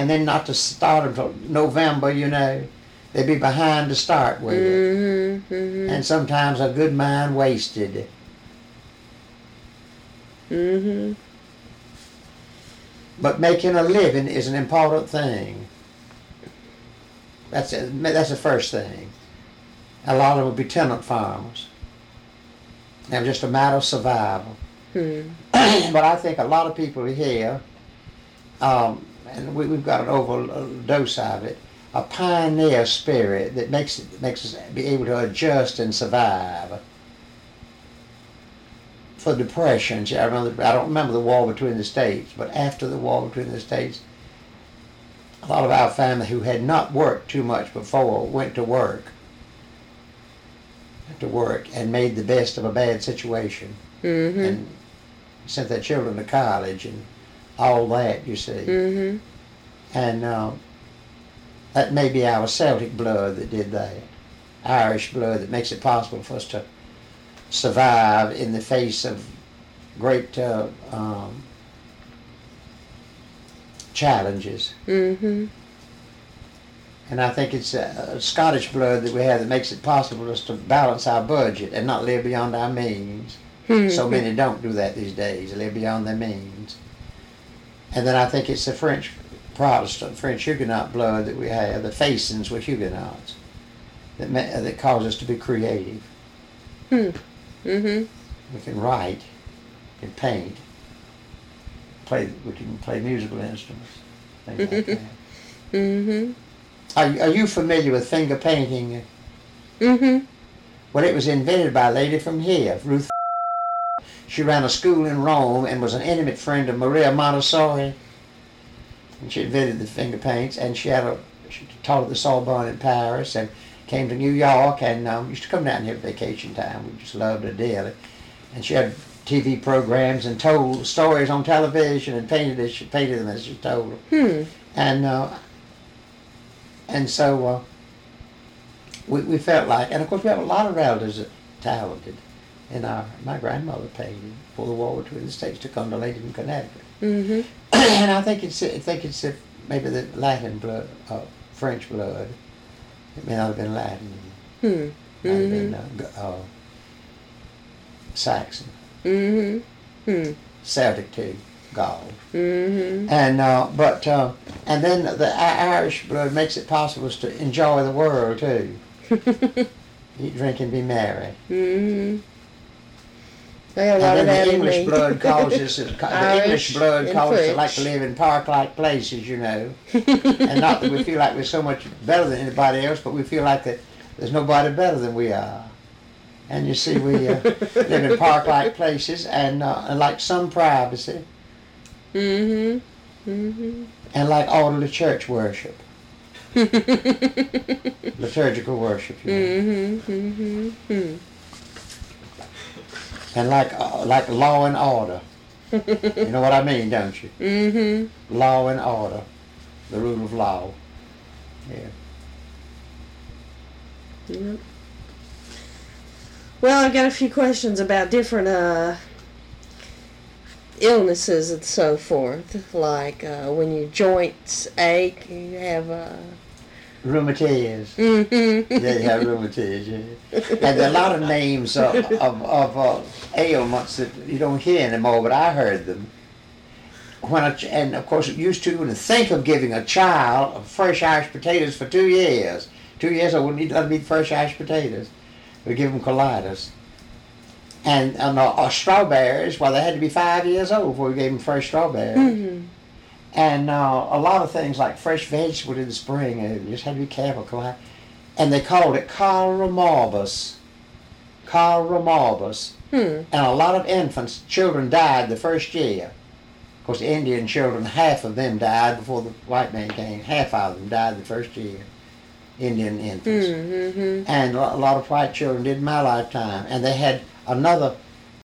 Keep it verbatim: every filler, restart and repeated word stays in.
and then not to start until November, you know. They'd be behind to start with mm-hmm, it. Mm-hmm. And sometimes a good mind wasted. Mm-hmm. But making a living is an important thing. That's it. That's the first thing. A lot of them would be tenant farmers. And just a matter of survival. Hmm. But I think a lot of people here, um, and we, we've got an overdose of it, a pioneer spirit that makes it, makes us be able to adjust and survive. For depression, I remember, I don't remember the war between the states, but after the war between the states, a lot of our family who had not worked too much before went to work, went to work and made the best of a bad situation, Mm-hmm. and sent their children to college and all that, you see. Mm-hmm. And uh, that may be our Celtic blood that did that, Irish blood that makes it possible for us to survive in the face of great uh, um, challenges. Mm-hmm. And I think it's a, a Scottish blood that we have that makes it possible for us to balance our budget and not live beyond our means. Mm-hmm. So many don't do that these days. They live beyond their means. And then I think it's the French Protestant, French Huguenot blood that we have. The Facins were Huguenots that ma- that cause us to be creative. Hmm. Mm-hmm. We can write, we can paint, play. We can play musical instruments, things like that. Mm-hmm. Are, are you familiar with finger painting? Mm-hmm. Well, it was invented by a lady from here, Ruth. She ran a school in Rome and was an intimate friend of Maria Montessori. And she invented the finger paints, and she had a she taught at the Sorbonne in Paris and came to New York and um, used to come down here at vacation time. We just loved her dearly. And she had T V programs and told stories on television and painted as she painted them as she told them. Hmm. And uh, and so uh, we we felt like, and of course we have a lot of relatives that are talented. And our my grandmother painted before the war between the states to come to Leyden, Connecticut. Mm-hmm. And I think it's I think it's uh, maybe the Latin blood, uh, French blood. It may not have been Latin. Hmm. It might have been Mm-hmm. uh, G- uh, Saxon, Mm-hmm. Hmm. Celtic too, Gaul. Mm-hmm. And uh, but uh, and then the I- Irish blood makes it possible to enjoy the world too. Eat, drink, and be merry. Mm-hmm. They got a lot And of then that the in English me. blood causes us, the Irish English blood and causes us like to French. live in park-like places, you know. And not that we feel like we're so much better than anybody else, but we feel like that there's nobody better than we are. And you see, we uh, live in park-like places and, uh, and like some privacy Mm-hmm. Mm-hmm. and like orderly church worship, liturgical worship, you know. Mm-hmm. Mm-hmm. Mm-hmm. And like uh, like law and order. You know what I mean, don't you? Mm-hmm. Law and order, the rule of law. Yeah. Yep. Well, I've got a few questions about different uh, illnesses and so forth. Like uh, when your joints ache, you have uh, Rheumatiz. mm-hmm. Yeah, you have rheumatiz, yeah. And there are a lot of names of, of, of uh, ailments that you don't hear anymore, but I heard them. When a, and of course, it used to even think of giving a child fresh Irish potatoes for two years. Two years I wouldn't eat, let them eat fresh Irish potatoes. We'd give them colitis. And, and uh, uh, strawberries, well, they had to be five years old before we gave them fresh strawberries. Mm-hmm. And uh, a lot of things like fresh vegetables in the spring, uh, you just had to be careful. coli- And they called it cholera morbus. Cholera morbus. Hmm. And a lot of infants, children died the first year. Of course, the Indian children, half of them died before the white man came. Half of them died the first year. Indian infants. Mm-hmm. And a lot of white children did in my lifetime. And they had another